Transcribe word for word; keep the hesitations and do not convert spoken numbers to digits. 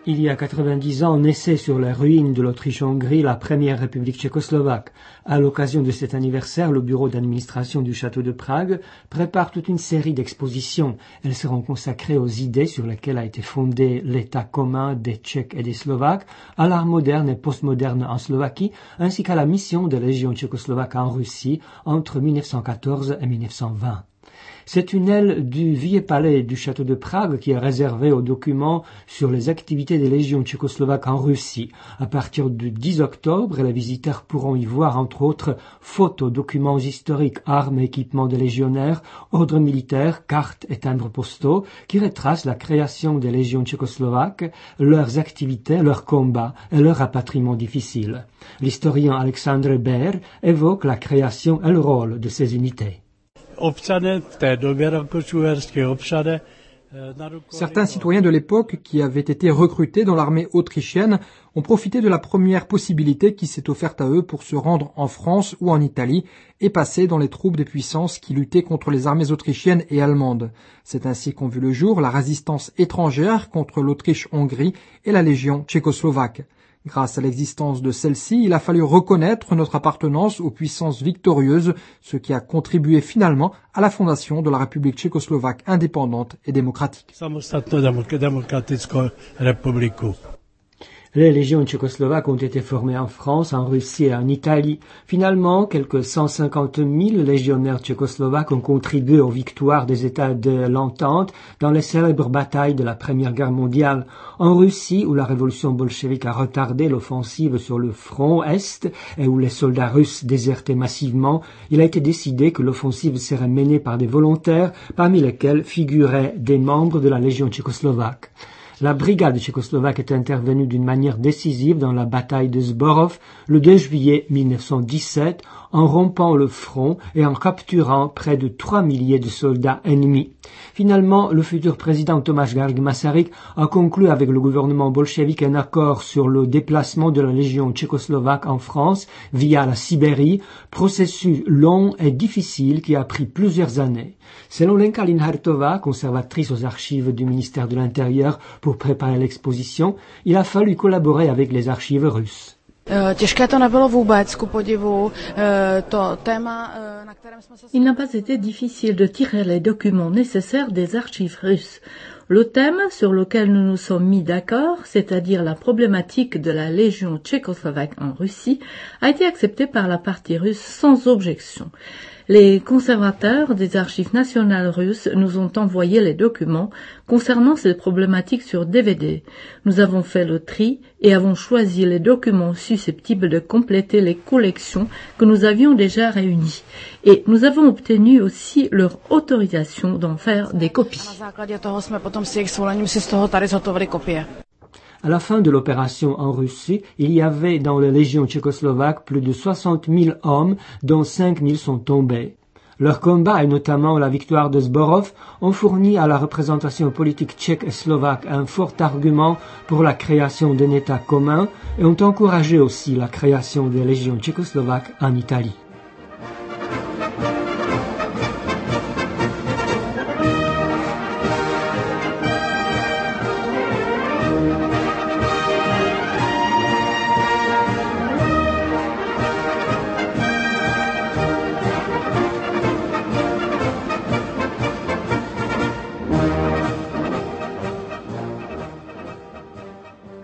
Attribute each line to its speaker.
Speaker 1: Il y a quatre-vingt-dix ans, naissait sur les ruines de l'Autriche-Hongrie la première république tchécoslovaque. À l'occasion de cet anniversaire, le bureau d'administration du château de Prague prépare toute une série d'expositions. Elles seront consacrées aux idées sur lesquelles a été fondé l'État commun des Tchèques et des Slovaques, à l'art moderne et postmoderne en Slovaquie, ainsi qu'à la mission des légions tchécoslovaques en Russie entre mille neuf cent quatorze et mille neuf cent vingt. C'est une aile du vieux palais du château de Prague qui est réservée aux documents sur les activités des légions tchécoslovaques en Russie. À partir du dix octobre, les visiteurs pourront y voir entre autres photos, documents historiques, armes et équipements des légionnaires, ordres militaires, cartes et timbres postaux qui retracent la création des légions tchécoslovaques, leurs activités, leurs combats et leur rapatriement difficile. L'historien Alexandre Baer évoque la création et le rôle de ces unités.
Speaker 2: Certains citoyens de l'époque qui avaient été recrutés dans l'armée autrichienne ont profité de la première possibilité qui s'est offerte à eux pour se rendre en France ou en Italie et passer dans les troupes des puissances qui luttaient contre les armées autrichiennes et allemandes. C'est ainsi qu'ont vu le jour la résistance étrangère contre l'Autriche-Hongrie et la Légion tchécoslovaque. Grâce à l'existence de celle-ci, il a fallu reconnaître notre appartenance aux puissances victorieuses, ce qui a contribué finalement à la fondation de la République tchécoslovaque indépendante et démocratique.
Speaker 1: Les légions tchécoslovaques ont été formées en France, en Russie et en Italie. Finalement, quelques cent cinquante mille légionnaires tchécoslovaques ont contribué aux victoires des États de l'Entente dans les célèbres batailles de la Première Guerre mondiale. En Russie, où la révolution bolchevique a retardé l'offensive sur le front Est et où les soldats russes désertaient massivement, il a été décidé que l'offensive serait menée par des volontaires, parmi lesquels figuraient des membres de la Légion tchécoslovaque. La brigade tchécoslovaque est intervenue d'une manière décisive dans la bataille de Zborov le deux juillet mille neuf cent dix-sept en rompant le front et en capturant près de trois milliers de soldats ennemis. Finalement, le futur président Tomáš Garrigue Masaryk a conclu avec le gouvernement bolchevique un accord sur le déplacement de la Légion tchécoslovaque en France via la Sibérie, processus long et difficile qui a pris plusieurs années. Selon Lenka Linhartová, conservatrice aux archives du ministère de l'Intérieur pour préparer l'exposition, il a fallu collaborer avec les archives russes.
Speaker 3: Il n'a pas été difficile de tirer les documents nécessaires des archives russes. Le thème sur lequel nous nous sommes mis d'accord, c'est-à-dire la problématique de la Légion tchécoslovaque en Russie, a été accepté par la partie russe sans objection. Les conservateurs des archives nationales russes nous ont envoyé les documents concernant cette problématique sur D V D. Nous avons fait le tri et avons choisi les documents susceptibles de compléter les collections que nous avions déjà réunies. Et nous avons obtenu aussi leur autorisation d'en faire des copies.
Speaker 1: À la fin de l'opération en Russie, il y avait dans les légions tchécoslovaques plus de soixante mille hommes, dont cinq mille sont tombés. Leur combat, et notamment la victoire de Zborov, ont fourni à la représentation politique tchèque et slovaque un fort argument pour la création d'un État commun et ont encouragé aussi la création des légions tchécoslovaques en Italie.